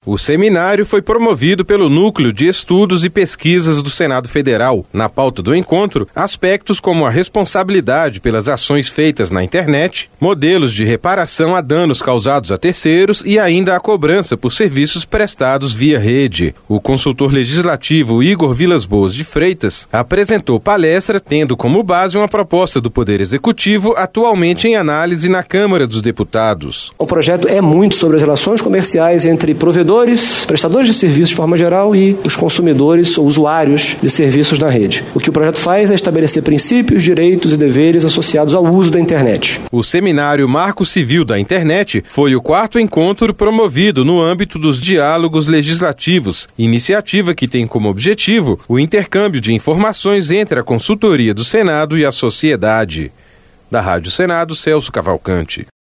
O seminário foi promovido pelo Núcleo de Estudos e Pesquisas do Senado Federal. Na pauta do encontro, aspectos como a responsabilidade pelas ações feitas na internet, modelos de reparação a danos causados a terceiros e ainda a cobrança por serviços prestados via rede. O consultor legislativo Igor Vilas Boas de Freitas apresentou palestra tendo como base uma proposta do Poder Executivo atualmente em análise na Câmara dos Deputados. O projeto é muito sobre as relações comerciais entre provedores, prestadores de serviços de forma geral e os consumidores ou usuários de serviços na rede. O que o projeto faz é estabelecer princípios, direitos e deveres associados ao uso da internet. O seminário Marco Civil da Internet foi o 4º encontro promovido no âmbito dos diálogos legislativos, iniciativa que tem como objetivo o intercâmbio de informações entre a consultoria do Senado e a sociedade. Da Rádio Senado, Celso Cavalcante.